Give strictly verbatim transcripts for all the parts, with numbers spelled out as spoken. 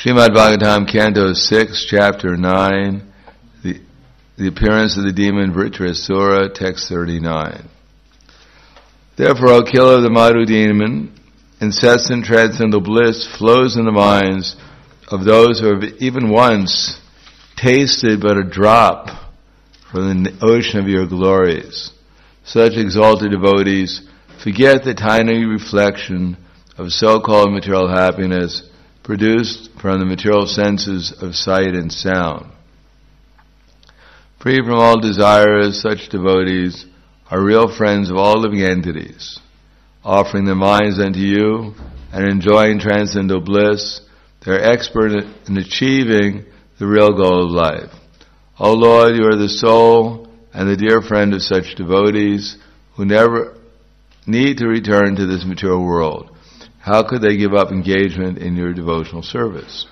Srimad Bhagavatam, Canto six, Chapter nine, the, the appearance of the demon Vritrasura, text thirty-nine. Therefore, O killer of the Madhu demon, incessant transcendental bliss flows in the minds of those who have even once tasted but a drop from the ocean of your glories. Such exalted devotees forget the tiny reflection of so-called material happiness produced from the material senses of sight and sound. Free from all desires, such devotees are real friends of all living entities, offering their minds unto you and enjoying transcendental bliss. They are expert in achieving the real goal of life. O Lord, you are the soul and the dear friend of such devotees who never need to return to this material world. How could they give up engagement in your devotional service?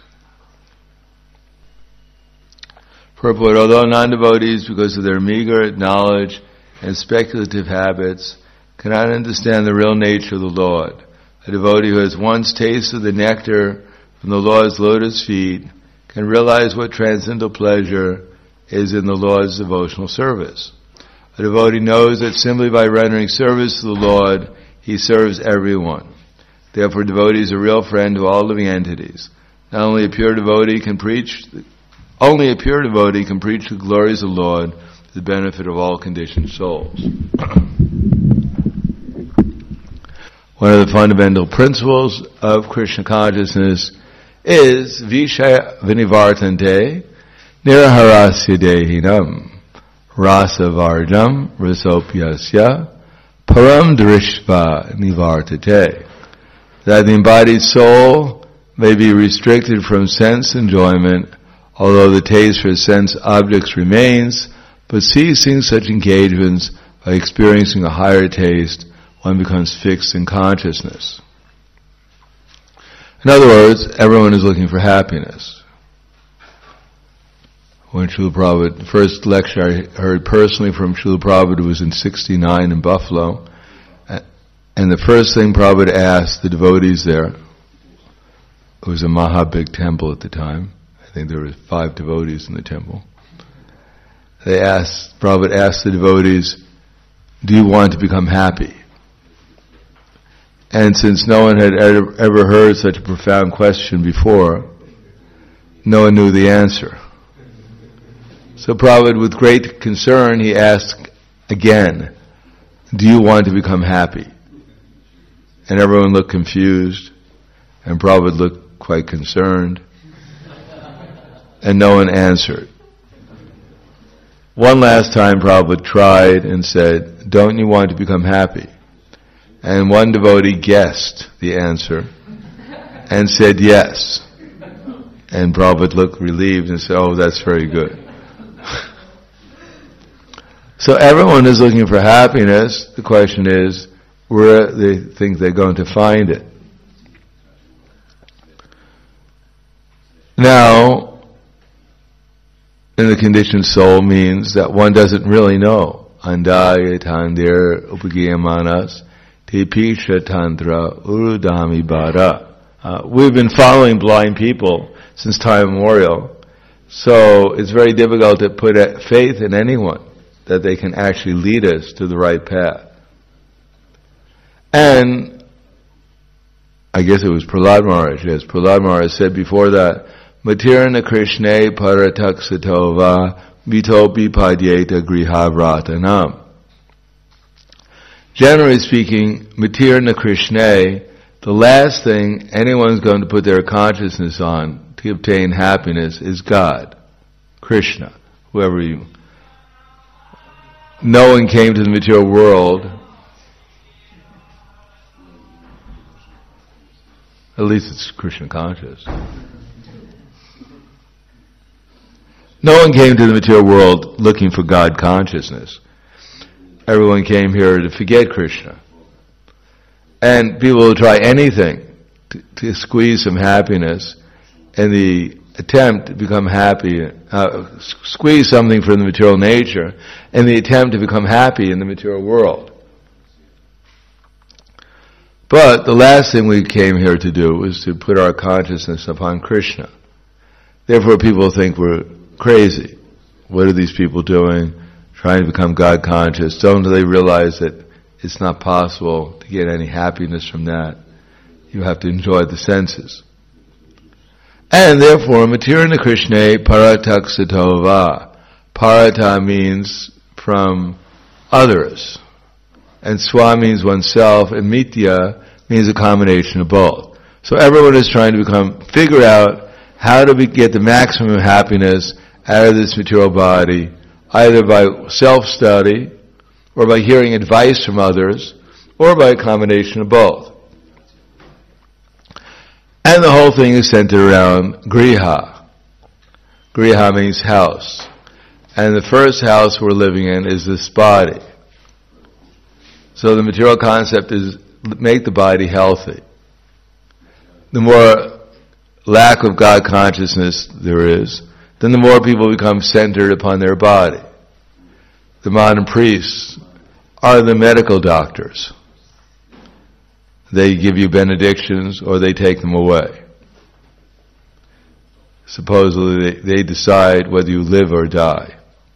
Purport: although non-devotees, because of their meager knowledge and speculative habits, cannot understand the real nature of the Lord, a devotee who has once tasted the nectar from the Lord's lotus feet can realize what transcendental pleasure is in the Lord's devotional service. A devotee knows that simply by rendering service to the Lord, he serves everyone. Therefore, devotee is a real friend to all living entities. Not only a pure devotee can preach, only a pure devotee can preach the glories of the Lord to the benefit of all conditioned souls. One of the fundamental principles of Krishna consciousness is Vishaya Vinivartante Niraharasya Dehinam Rasa Varjam Rasopyasya Param Drishva Nivartate. That the embodied soul may be restricted from sense enjoyment, although the taste for sense objects remains, but ceasing such engagements by experiencing a higher taste, one becomes fixed in consciousness. In other words, everyone is looking for happiness. When Srila Prabhupada, the first lecture I heard personally from Srila Prabhupada was in sixty-nine in Buffalo, and the first thing Prabhupada asked the devotees there, it was a maha big temple at the time, I think there were five devotees in the temple, they asked, Prabhupada asked the devotees, do you want to become happy? And since no one had ever, ever heard such a profound question before, no one knew the answer. So Prabhupada, with great concern, he asked again, do you want to become happy? And everyone looked confused, and Prabhupada looked quite concerned, and no one answered. One last time Prabhupada tried and said, don't you want to become happy? And one devotee guessed the answer and said yes. And Prabhupada looked relieved and said, oh, that's very good. So everyone is looking for happiness. The question is, where they think they're going to find it. Now, in the conditioned soul means that one doesn't really know. Andaya tandir upagiyamanas tepisha tantra urudami bara. Uh, we've been following blind people since time immemorial, so it's very difficult to put faith in anyone that they can actually lead us to the right path. And I guess it was Prahlad Maharaj, yes, Prahlad Maharaj said before that, Matirna Krishne Parataksatova Vitopi Padyeta Grihavratanam. Generally speaking, Matirna Krishne, the last thing anyone's going to put their consciousness on to obtain happiness is God, Krishna, whoever you. No one came to the material world, at least it's Krishna conscious. No one came to the material world looking for God consciousness. Everyone came here to forget Krishna. And people will try anything to, to squeeze some happiness in the attempt to become happy, uh, squeeze something from the material nature in the attempt to become happy in the material world. But the last thing we came here to do was to put our consciousness upon Krishna. Therefore people think we're crazy. What are these people doing? Trying to become God conscious. Don't they realize that it's not possible to get any happiness from that? You have to enjoy the senses. And therefore, Matirana Krishna Parataksatova. Parata means from others. And Swa means oneself, and Mitya means a combination of both. So everyone is trying to become, figure out how to be, get the maximum happiness out of this material body, either by self-study, or by hearing advice from others, or by a combination of both. And the whole thing is centered around Griha. Griha means house. And the first house we're living in is this body. So the material concept is make the body healthy. The more lack of God consciousness there is, then the more people become centered upon their body. The modern priests are the medical doctors. They give you benedictions or they take them away. Supposedly they, they decide whether you live or die.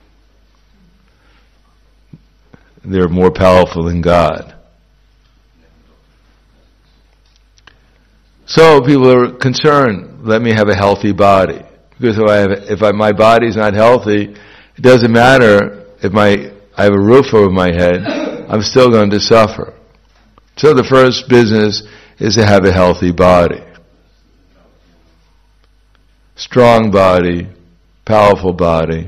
They're more powerful than God. So people are concerned, let me have a healthy body. Because if I have, if I, my body's not healthy, it doesn't matter if my, I have a roof over my head, I'm still going to suffer. So the first business is to have a healthy body. Strong body, powerful body.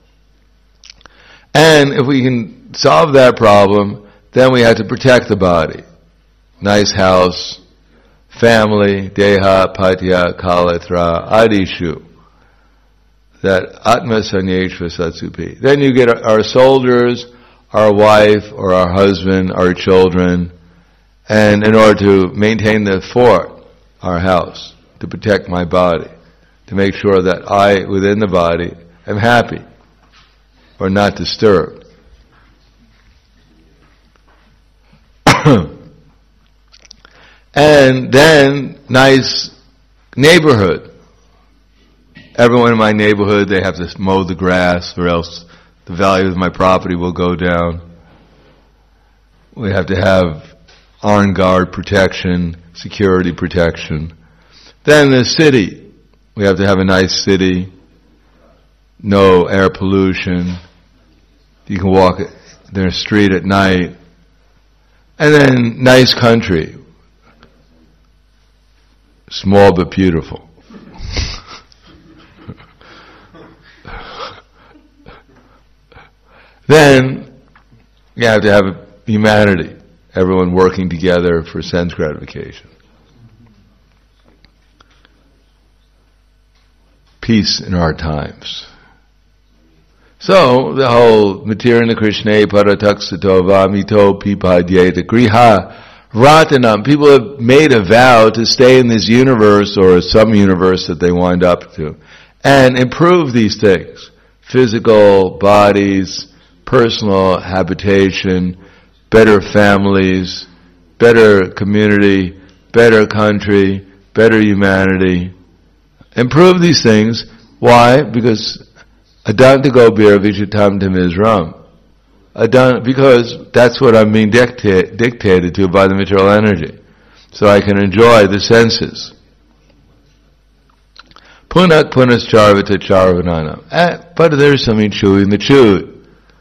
And if we can solve that problem, then we have to protect the body. Nice house, family, deha, patya, kalatra, adishu. That atma sanyeshva satsupi. Then you get our soldiers, our wife, or our husband, our children, and in order to maintain the fort, our house, to protect my body, to make sure that I, within the body, am happy, or not disturbed. And then, nice neighborhood. Everyone in my neighborhood, they have to mow the grass, or else the value of my property will go down. We have to have armed guard protection, security protection. Then the city. We have to have a nice city, no air pollution. You can walk their street at night. And then nice country. Small but beautiful. Then you have to have humanity, everyone working together for sense gratification. Peace in our times. So the whole Matirana Krishna Parataksatova Mito Pipadyeta Griha Ratanam, people have made a vow to stay in this universe or some universe that they wind up to and improve these things. Physical bodies, personal habitation, better families, better community, better country, better humanity. Improve these things. Why? Because Adanta Gobir Vishatam Tamizram. Adanta, because that's what I'm being dicta- dictated to by the material energy. So I can enjoy the senses. Punak punas charvata charvanana. But there's something chewing the chewed.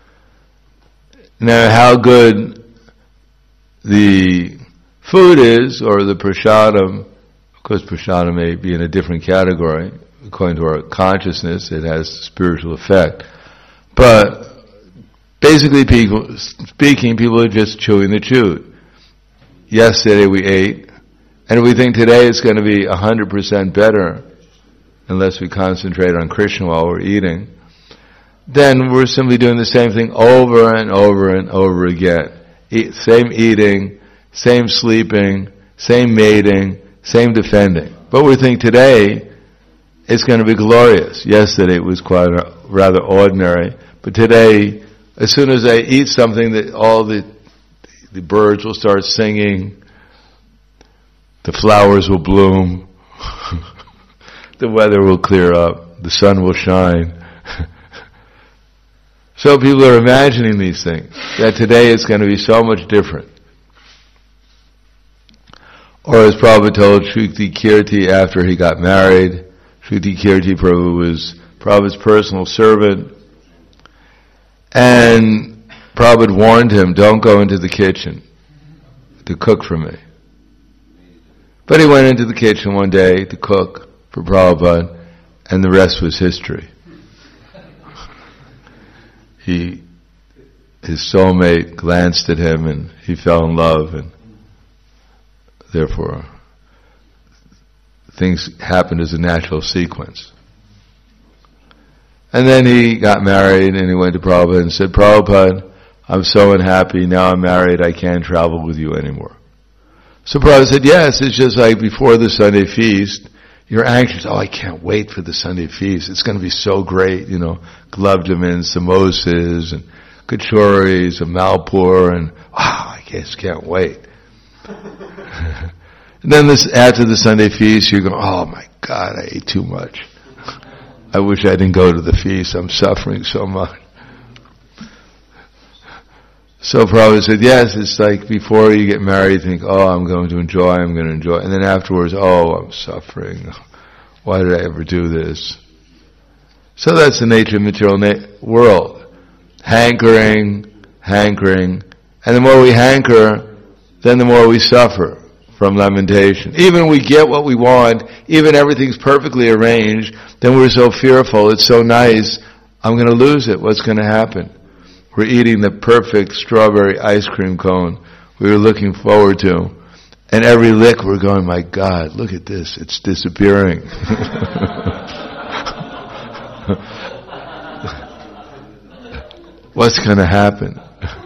Now, how good the food is, or the prasadam, of course prasadam may be in a different category. According to our consciousness, it has spiritual effect. But basically, people speaking, people are just chewing the chewed. Yesterday we ate, and we think today it's going to be one hundred percent better, unless we concentrate on Krishna while we're eating. Then we're simply doing the same thing over and over and over again. Eat, same eating, same sleeping, same mating, same defending. But we think today it's going to be glorious. Yesterday it was quite a, rather ordinary, but today, as soon as I eat something, that all the the birds will start singing, the flowers will bloom, the weather will clear up, the sun will shine. So people are imagining these things, that today it's going to be so much different. Or as Prabhupada told Shruti Kirti after he got married, Shruti Kirti Prabhu was Prabhupada's personal servant, and Prabhupada warned him, don't go into the kitchen to cook for me. But he went into the kitchen one day to cook for Prabhupada, and the rest was history. He, his soulmate glanced at him and he fell in love, and therefore things happened as a natural sequence. And then he got married and he went to Prabhupada and said, Prabhupada, I'm so unhappy, now I'm married, I can't travel with you anymore. So Prabhupada said, yes, it's just like before the Sunday feast, you're anxious, oh, I can't wait for the Sunday feast, it's going to be so great, you know, gulabjamun, samosas, and kachoris, and malpur, and wow, I just can't wait. And then this, after the Sunday feast, you go, oh my God, I ate too much. I wish I didn't go to the feast, I'm suffering so much. So Prabhupada said, yes, it's like before you get married, you think, oh, I'm going to enjoy, I'm going to enjoy. And then afterwards, oh, I'm suffering. Why did I ever do this? So that's the nature of the material na- world. Hankering, hankering. And the more we hanker, then the more we suffer from lamentation. Even when we get what we want, even everything's perfectly arranged, then we're so fearful, it's so nice, I'm going to lose it, what's going to happen? We're eating the perfect strawberry ice cream cone we were looking forward to, and every lick we're going, my God, look at this, it's disappearing. What's going to happen?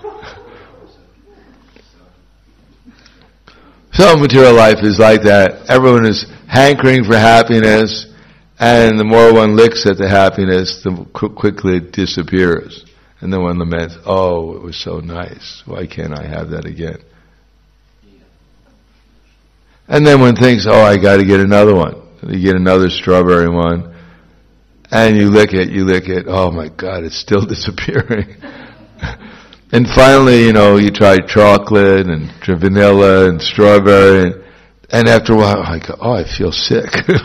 So material life is like that. Everyone is hankering for happiness, and the more one licks at the happiness, the qu- quickly it disappears. And then one laments, oh, it was so nice. Why can't I have that again? And then one thinks, oh, I got to get another one. You get another strawberry one, and you lick it, you lick it. Oh my God, it's still disappearing. And finally, you know, you try chocolate and vanilla and strawberry, and, and after a while, I go, oh, I feel sick.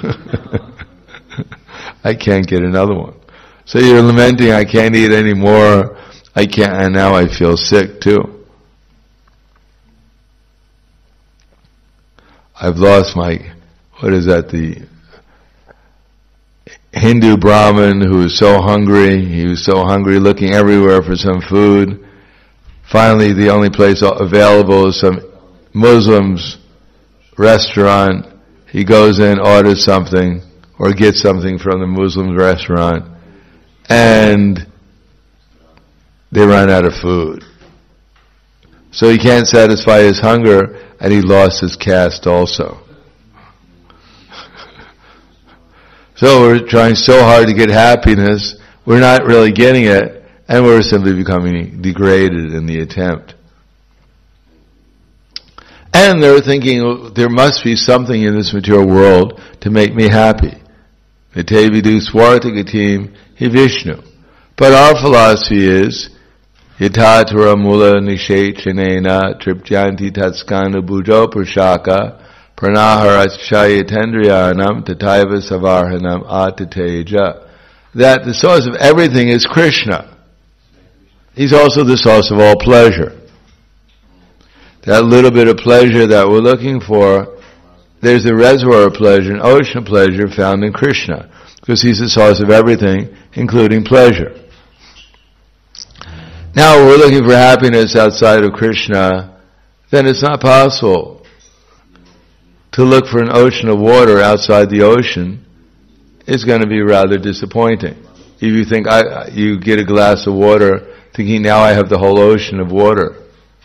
I can't get another one. So you're lamenting, I can't eat anymore, I can't, and now I feel sick too. I've lost my, what is that, the Hindu Brahmin who was so hungry, he was so hungry looking everywhere for some food. Finally, the only place available is some Muslim's restaurant. He goes in, orders something, or gets something from the Muslim restaurant, and they run out of food. So he can't satisfy his hunger, and he lost his caste also. So we're trying so hard to get happiness, we're not really getting it, and we're simply becoming degraded in the attempt. And they're thinking, there must be something in this material world to make me happy. Mite vidu swartagatim hi Vishnu. But our philosophy is, yatatura mula nishechanena tripjanti tatskana bujo prashaka pranaharachayatendriyanam tataiva savarhanam atateja. That the source of everything is Krishna. He's also the source of all pleasure. That little bit of pleasure that we're looking for, there's a reservoir of pleasure, an ocean of pleasure found in Krishna, because He's the source of everything, including pleasure. Now, if we're looking for happiness outside of Krishna, then it's not possible to look for an ocean of water outside the ocean. It's going to be rather disappointing. If you think, I, you get a glass of water, thinking now I have the whole ocean of water.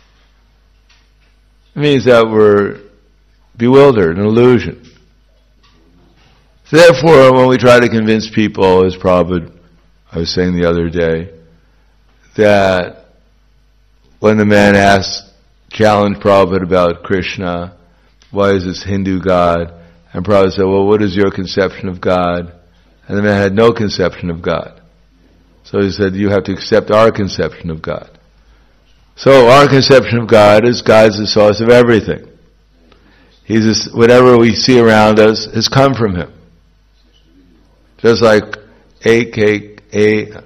It means that we're bewildered, an illusion. So therefore, when we try to convince people, as Prabhupada, I was saying the other day, that when the man asked, challenged Prabhupada about Krishna, why is this Hindu God And Prabhupada said, well, what is your conception of God? And the man had no conception of God. So he said, you have to accept our conception of God. So our conception of God is God's the source of everything. He's just, whatever we see around us has come from Him. Just like a cake, a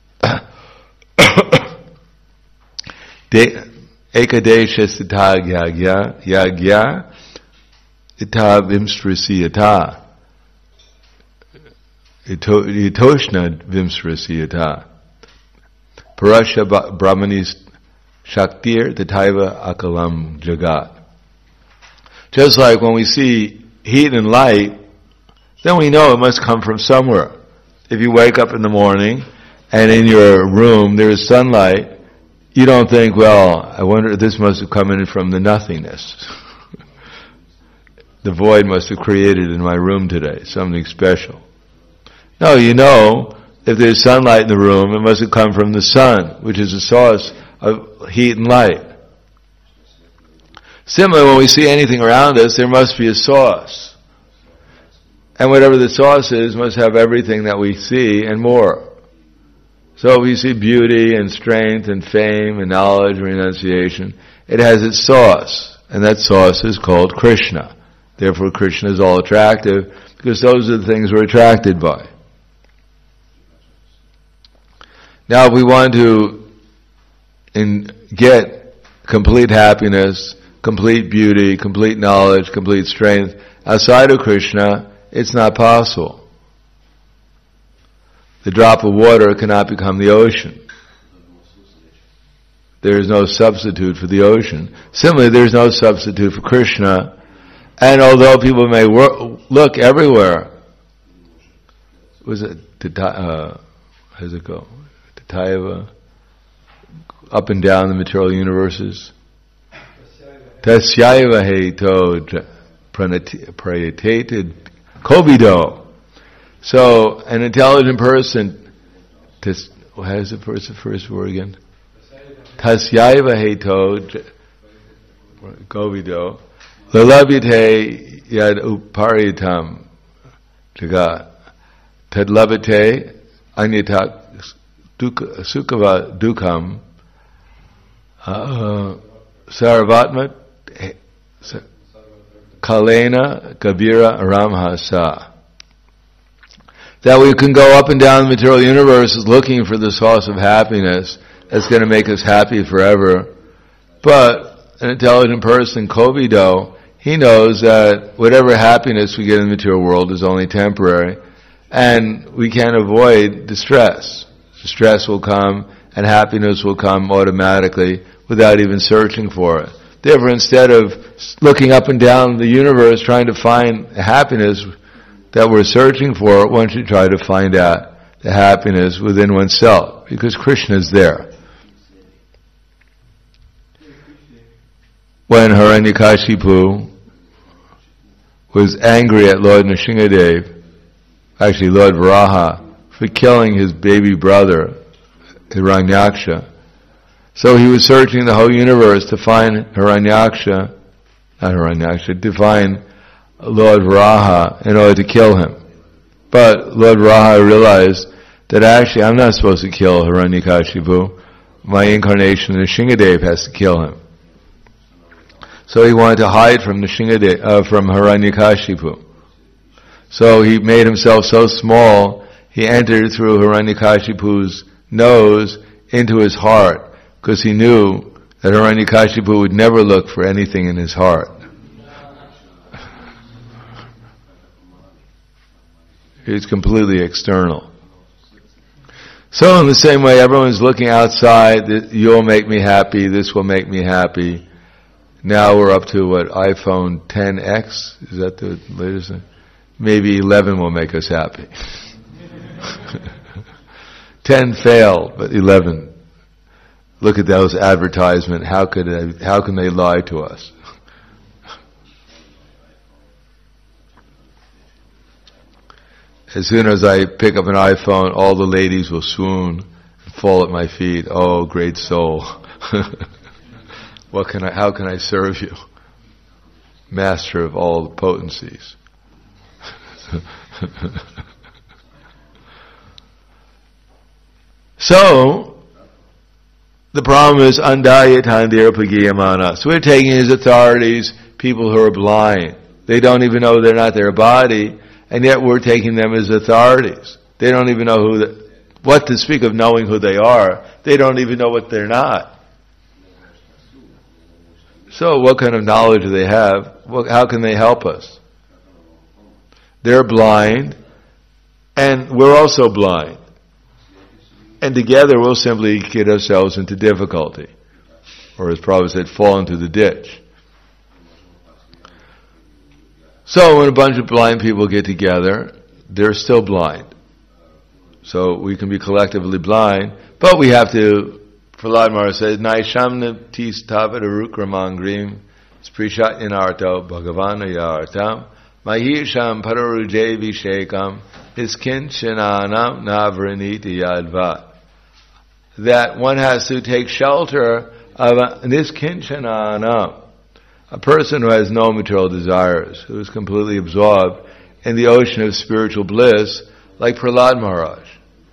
ekadesha sita yagya yagya ita vimsrisiyata itoshna vimsrisiyata parasha brahmanis shaktir tataiva akalam jagat. Just like when we see heat and light, then we know it must come from somewhere. If you wake up in the morning and in your room there is sunlight, you don't think, well, I wonder if this must have come in from the nothingness. The void must have created in my room today something special. No, you know, if there's sunlight in the room, it must have come from the sun, which is the source of heat and light. Similarly, when we see anything around us, there must be a source. And whatever the source is must have everything that we see and more. So we see beauty and strength and fame and knowledge and renunciation. It has its source, and that source is called Krishna. Therefore Krishna is all attractive, because those are the things we're attracted by. Now if we want to in, get complete happiness, complete beauty, complete knowledge, complete strength outside of Krishna, it's not possible. The drop of water cannot become the ocean. There is no substitute for the ocean. Similarly, there is no substitute for Krishna. And although people may wor- look everywhere, was it uh, how does it go? Tataiva, up and down the material universes. Tasyaiva heto prayatated kovido. So, an intelligent person, tis, how is the first, the first word again? Tasyaiva heto kovido lalabhite yad uparitam jagat tadlabhite anyatak sukhava dukham sarvatmat kalena gabira aramhasa. That we can go up and down the material universe looking for the source of happiness that's going to make us happy forever. But an intelligent person, Kovido, he knows that whatever happiness we get in the material world is only temporary, and we can't avoid distress. Distress will come, and happiness will come automatically without even searching for it. Therefore, instead of looking up and down the universe trying to find happiness that we're searching for, one should try to find out the happiness within oneself, because Krishna is there. When Hiranyakashipu was angry at Lord Nrsingadev, actually Lord Varaha, for killing his baby brother, Hiranyaksha, so he was searching the whole universe to find Hiranyaksha, not Hiranyaksha, to find Lord Varaha in order to kill him. But Lord Varaha realized that actually I'm not supposed to kill Hiranyakashipu. My incarnation Nrsingadev has to kill him. So he wanted to hide from Nrsingadev, uh, from Hiranyakashipu. So he made himself so small, he entered through Hiranyakashipu's nose into his heart, because he knew that Hiranyakashipu would never look for anything in his heart. It's completely external. So in the same way, everyone's looking outside, you'll make me happy, this will make me happy. Now we're up to what, iPhone ten X? Is that the latest thing? Maybe eleven will make us happy. ten failed, but eleven. Look at those advertisements. How could they, how can they lie to us? As soon as I pick up an iPhone, all the ladies will swoon and fall at my feet. Oh, great soul. What can I, how can I serve you? Master of all the potencies. So, the problem is, andayatandir pagiyamana. So we're taking as authorities people who are blind. They don't even know they're not their body, and yet we're taking them as authorities. They don't even know who the, what to speak of knowing who they are. They don't even know what they're not. So what kind of knowledge do they have? What, how can they help us? They're blind, and we're also blind. And together we'll simply get ourselves into difficulty. Or as Prabhupada said, fall into the ditch. So when a bunch of blind people get together, they're still blind. So we can be collectively blind, but we have to, Prahlad Maharaj says, Naishamna tis tavadarukramangrim sprishatyanarto bhagavana yartam mahisham pararuje vishekam iskinchananam navraniti yadvat. That one has to take shelter of a niskinchananam, a person who has no material desires, who is completely absorbed in the ocean of spiritual bliss, like Prahlad Maharaj.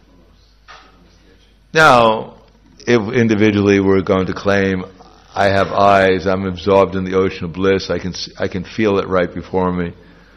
Now, if individually we're going to claim, I have eyes, I'm absorbed in the ocean of bliss, I can I can feel it right before me.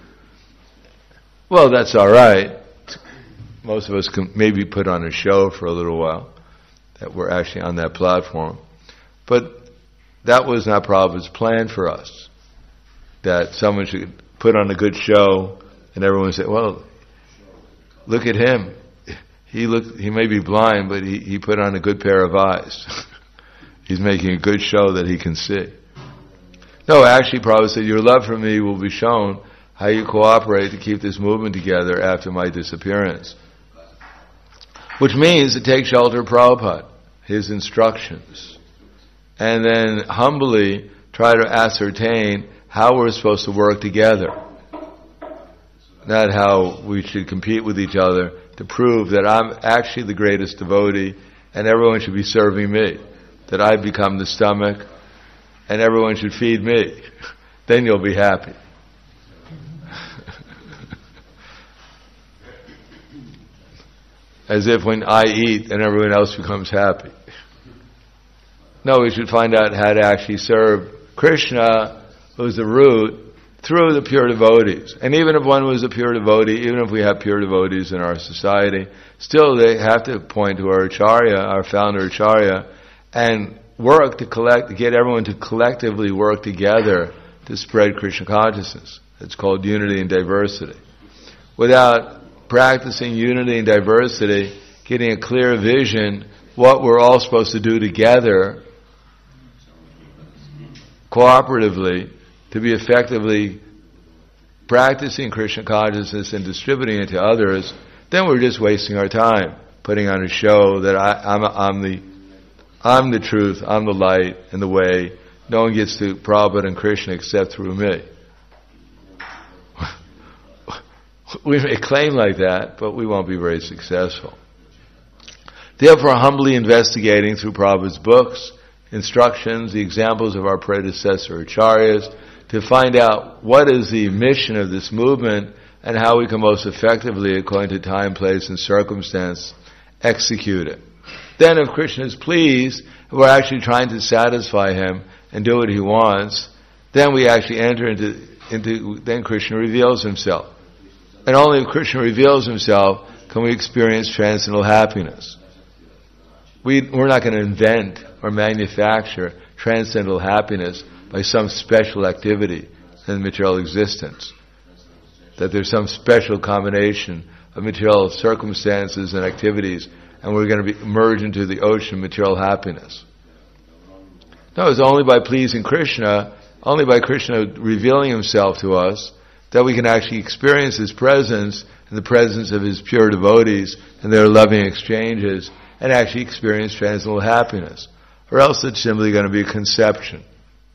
Well, that's all right. Most of us can maybe put on a show for a little while, that we're actually on that platform. But that was not Prabhupada's plan for us. That someone should put on a good show and everyone would say, well, look at him. He look, he may be blind, but he, he put on a good pair of eyes. He's making a good show that he can see. No, actually Prabhupada said, your love for me will be shown how you cooperate to keep this movement together after my disappearance. Which means to take shelter of Prabhupada, his instructions, and then humbly try to ascertain how we're supposed to work together. Not how we should compete with each other to prove that I'm actually the greatest devotee and everyone should be serving me. That I've become the stomach and everyone should feed me. Then you'll be happy. As if when I eat and everyone else becomes happy. No, we should find out how to actually serve Krishna, who's the root, through the pure devotees. And even if one was a pure devotee, even if we have pure devotees in our society, still they have to point to our Acharya, our founder Acharya, and work to collect, to get everyone to collectively work together to spread Krishna consciousness. It's called unity and diversity. Without practicing unity and diversity, getting a clear vision, what we're all supposed to do together, cooperatively, to be effectively practicing Krishna consciousness and distributing it to others, then we're just wasting our time putting on a show that I, I'm, I'm the I'm the truth, I'm the light and the way. No one gets to Prabhupada and Krishna except through me. We may claim like that, but we won't be very successful. Therefore, humbly investigating through Prabhupada's books, instructions, the examples of our predecessor acharyas, to find out what is the mission of this movement and how we can most effectively, according to time, place, and circumstance, execute it. Then if Krishna is pleased, we're actually trying to satisfy him and do what he wants, then we actually enter into, into then Krishna reveals himself. And only if Krishna reveals himself can we experience transcendental happiness. We, we're not going to invent or manufacture transcendental happiness by some special activity in material existence. That there's some special combination of material circumstances and activities and we're going to be merge into the ocean of material happiness. No, it's only by pleasing Krishna, only by Krishna revealing himself to us, that we can actually experience his presence and the presence of his pure devotees and their loving exchanges and actually experience transcendental happiness. Or else it's simply going to be a conception.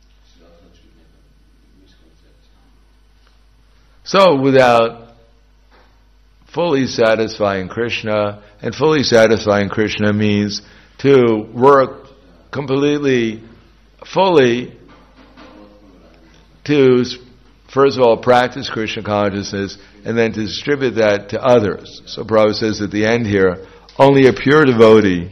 So without fully satisfying Krishna, and fully satisfying Krishna means to work completely, fully to first of all, practice Krishna consciousness, and then to distribute that to others. So Prabhupada says at the end here, only a pure devotee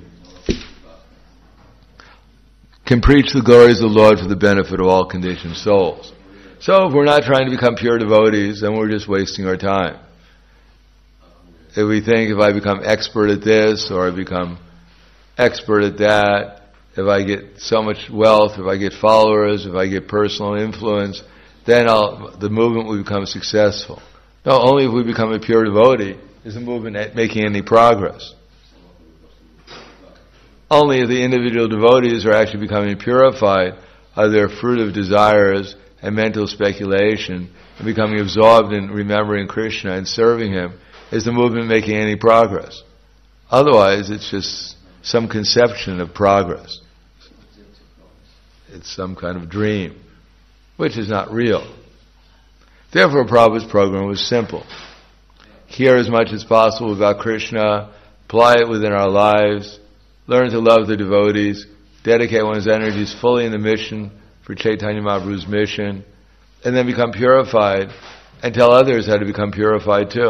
can preach the glories of the Lord for the benefit of all conditioned souls. So if we're not trying to become pure devotees, then we're just wasting our time. If we think if I become expert at this, or I become expert at that, if I get so much wealth, if I get followers, if I get personal influence, then I'll, the movement will become successful. No, only if we become a pure devotee is the movement making any progress. Only if the individual devotees are actually becoming purified of their fruit of desires and mental speculation and becoming absorbed in remembering Krishna and serving Him is the movement making any progress. Otherwise, it's just some conception of progress. It's some kind of dream, which is not real. Therefore, Prabhupada's program was simple. Hear as much as possible about Krishna, apply it within our lives, learn to love the devotees, dedicate one's energies fully in the mission for Chaitanya Mahaprabhu's mission, and then become purified and tell others how to become purified too.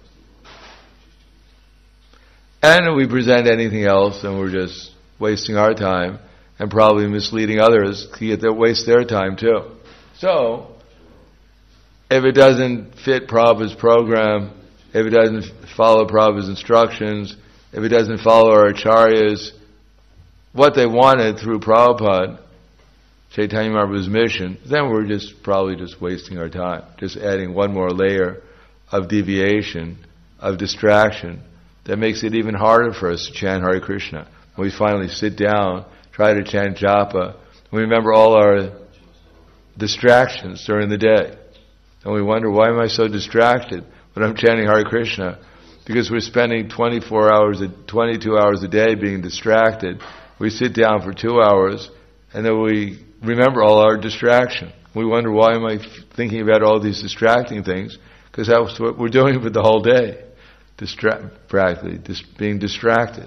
And if we present anything else, then we're just wasting our time and probably misleading others to get their, waste their time too. So, if it doesn't fit Prabhupada's program, if it doesn't follow Prabhupada's instructions, if it doesn't follow our acharyas, what they wanted through Prabhupada, Chaitanya Mahaprabhu's mission, then we're just probably just wasting our time, just adding one more layer of deviation, of distraction, that makes it even harder for us to chant Hare Krishna. When we finally sit down, try to chant japa, we remember all our distractions during the day. And we wonder, why am I so distracted when I'm chanting Hare Krishna? Because we're spending twenty-four hours, twenty-two hours a day being distracted. We sit down for two hours, and then we remember all our distraction. We wonder, why am I thinking about all these distracting things? Because that's what we're doing for the whole day. Distra- practically, dis- being distracted.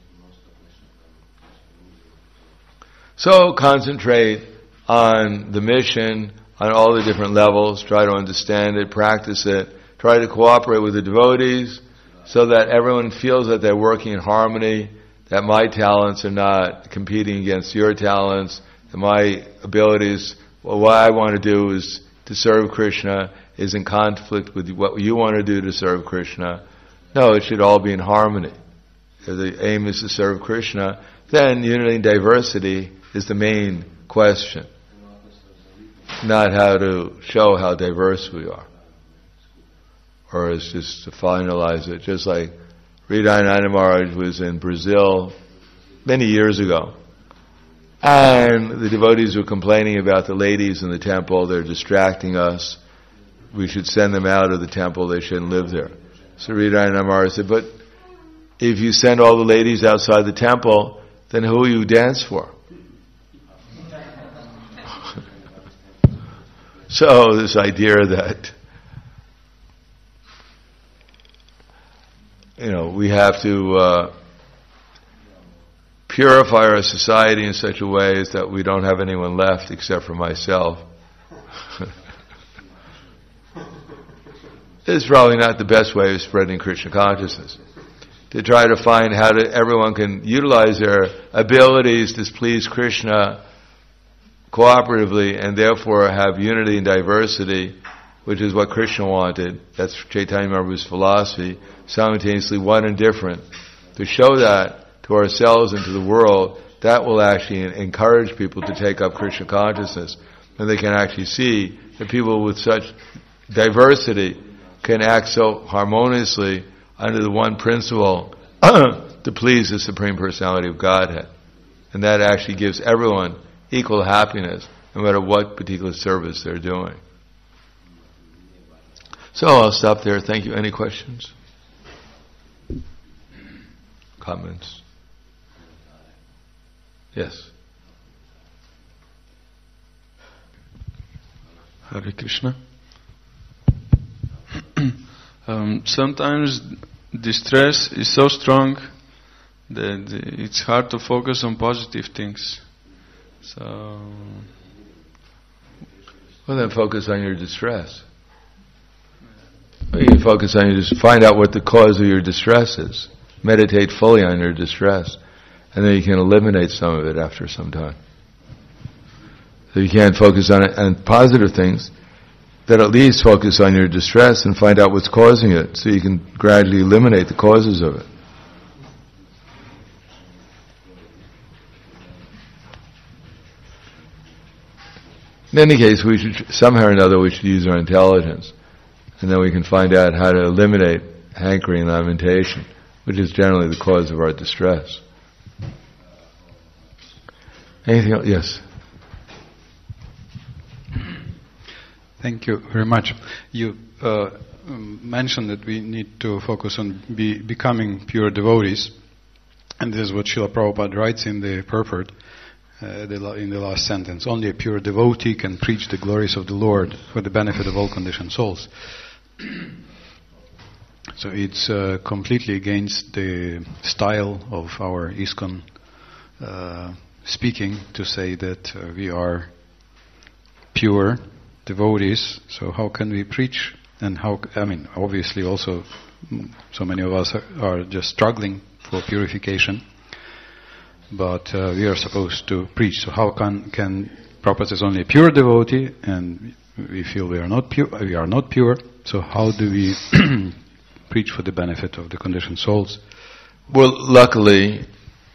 So concentrate on the mission, on all the different levels, try to understand it, practice it, try to cooperate with the devotees so that everyone feels that they're working in harmony, that my talents are not competing against your talents, and my abilities, well, what I want to do is to serve Krishna, is in conflict with what you want to do to serve Krishna. No, it should all be in harmony. If the aim is to serve Krishna, then unity and diversity is the main question. Not how to show how diverse we are. Or it's just to finalize it. Just like Hridayananda Maharaj was in Brazil many years ago. And the devotees were complaining about the ladies in the temple. They're distracting us. We should send them out of the temple. They shouldn't live there. So Hridayananda Maharaj said, but if you send all the ladies outside the temple, then who will you dance for? So this idea that, you know, we have to uh, purify our society in such a way as that we don't have anyone left except for myself. It's probably not the best way of spreading Krishna consciousness. To try to find how to, everyone can utilize their abilities to please Krishna cooperatively and therefore have unity and diversity, which is what Krishna wanted. That's Chaitanya Mahaprabhu's philosophy, simultaneously one and different. To show that to ourselves and to the world, that will actually encourage people to take up Krishna consciousness. And they can actually see that people with such diversity can act so harmoniously under the one principle to please the Supreme Personality of Godhead. And that actually gives everyone equal happiness, no matter what particular service they're doing. So I'll stop there. Thank you. Any questions? Comments? Yes. Hare Krishna. um, sometimes the stress is so strong that it's hard to focus on positive things. So Well, then focus on your distress. You can focus on your dis- find out what the cause of your distress is. Meditate fully on your distress, and then you can eliminate some of it after some time. So you can't focus on it on positive things, then at least focus on your distress and find out what's causing it, so you can gradually eliminate the causes of it. In any case, we should somehow or another we should use our intelligence, and then we can find out how to eliminate hankering and lamentation, which is generally the cause of our distress. Anything else? Yes. Thank you very much. You uh, mentioned that we need to focus on be, becoming pure devotees, and this is what Srila Prabhupada writes in the purport, uh, the, in the last sentence. Only a pure devotee can preach the glories of the Lord for the benefit of all conditioned souls. So it's uh, completely against the style of our ISKCON uh, speaking to say that uh, we are pure devotees. So how can we preach? And how, I mean, obviously also so many of us are, are just struggling for purification, but uh, we are supposed to preach. So how can, can Prabhupada says only a pure devotee, and we feel we are not pure, we are not pure, so how do we preach for the benefit of the conditioned souls? Well, luckily,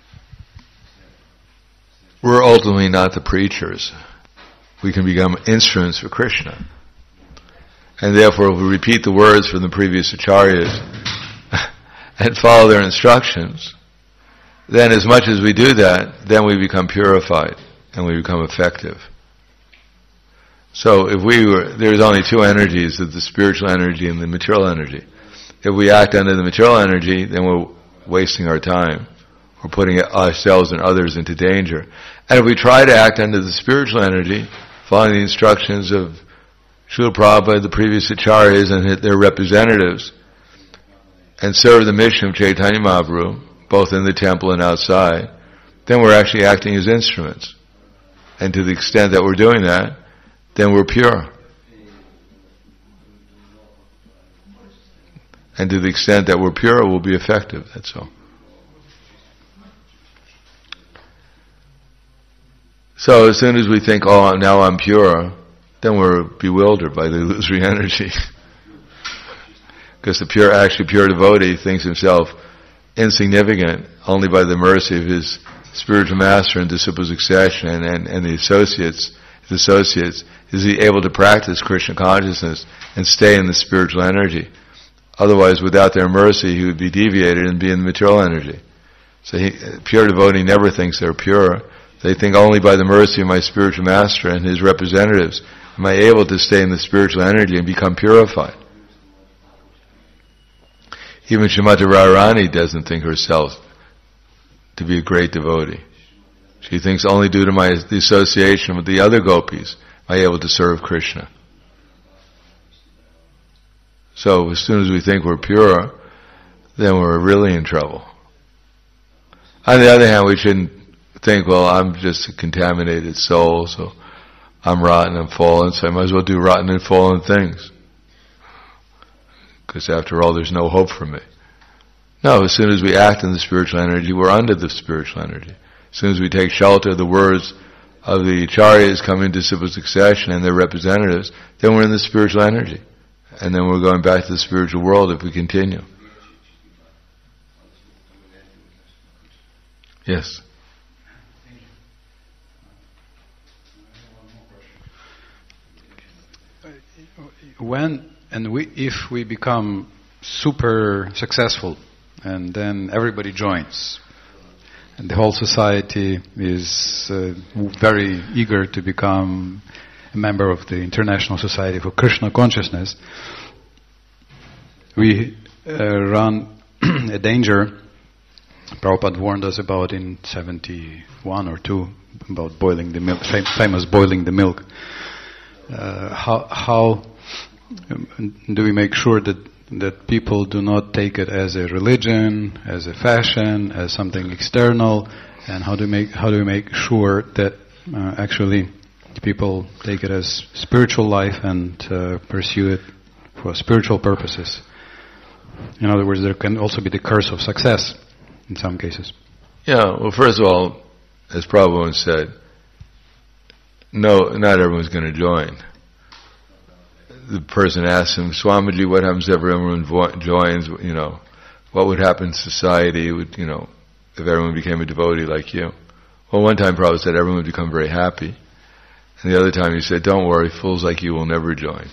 we're ultimately not the preachers. We can become instruments for Krishna. And therefore, if we repeat the words from the previous acharyas and follow their instructions, then as much as we do that, then we become purified and we become effective. So if we were, there's only two energies, the spiritual energy and the material energy. If we act under the material energy, then we're wasting our time. We're putting ourselves and others into danger. And if we try to act under the spiritual energy, following the instructions of Srila Prabhupada, the previous acharyas, and their representatives, and serve the mission of Chaitanya Mahaprabhu, both in the temple and outside, then we're actually acting as instruments. And to the extent that we're doing that, then we're pure. And to the extent that we're pure, we'll be effective, that's all. So as soon as we think, oh, now I'm pure, then we're bewildered by the illusory energy. Because the pure, actually pure devotee thinks himself insignificant only by the mercy of his spiritual master and disciple succession and, and, and the associates, his associates, is he able to practice Krishna consciousness and stay in the spiritual energy. Otherwise, without their mercy, he would be deviated and be in the material energy. So he, pure devotee never thinks they're pure. They think only by the mercy of my spiritual master and his representatives am I able to stay in the spiritual energy and become purified. Even Srimati Radharani doesn't think herself to be a great devotee. She thinks only due to my the association with the other gopis am I able to serve Krishna. So as soon as we think we're pure, then we're really in trouble. On the other hand, we shouldn't think, well, I'm just a contaminated soul, so I'm rotten and fallen, so I might as well do rotten and fallen things. Because after all, there's no hope for me. No, as soon as we act in the spiritual energy, we're under the spiritual energy. As soon as we take shelter of the words of the acharyas coming into disciple succession and their representatives, then we're in the spiritual energy. And then we're going back to the spiritual world if we continue. Yes? When and we, if we become super successful, and then everybody joins, and the whole society is uh, very eager to become a member of the International Society for Krishna Consciousness, we uh, run a danger. Prabhupada warned us about in seventy-one or two about boiling the milk, fam- famous boiling the milk. Uh, how how do we make sure that that people do not take it as a religion, as a fashion, as something external, and how do we make how do we make sure that uh, actually people take it as spiritual life and uh, pursue it for spiritual purposes. In other words, there can also be the curse of success in some cases. Yeah, well, first of all, as Prabhupada said, no, not everyone's going to join. The person asks him, Swamiji, what happens if everyone vo- joins? You know, what would happen to society? Would you know, if everyone became a devotee like you? Well, one time Prabhupada said everyone would become very happy, and the other time he said, "Don't worry, fools like you will never join."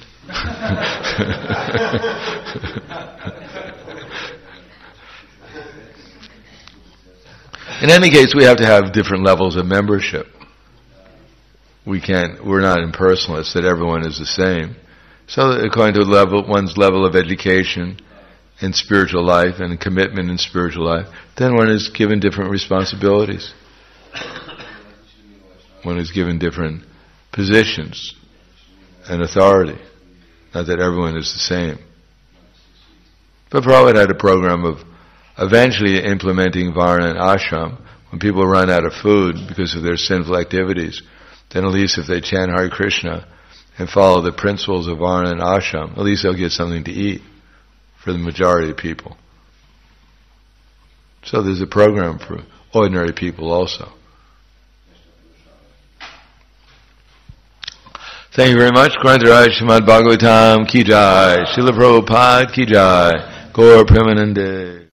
In any case, we have to have different levels of membership. We can't, we're not impersonalists, that everyone is the same. So according to level, one's level of education in spiritual life and commitment in spiritual life, then one is given different responsibilities. One is given different positions and authority. Not that everyone is the same. But Prabhupada had a program of eventually implementing Varna and Ashram. When people run out of food because of their sinful activities, then at least if they chant Hare Krishna and follow the principles of Varna and Ashram, at least they'll get something to eat for the majority of people. So there's a program for ordinary people also. Thank you very much. Grantaraj Srimad Bhagavatam Ki Jai. Srila Prabhupada Ki Jai. Gaur Premanande.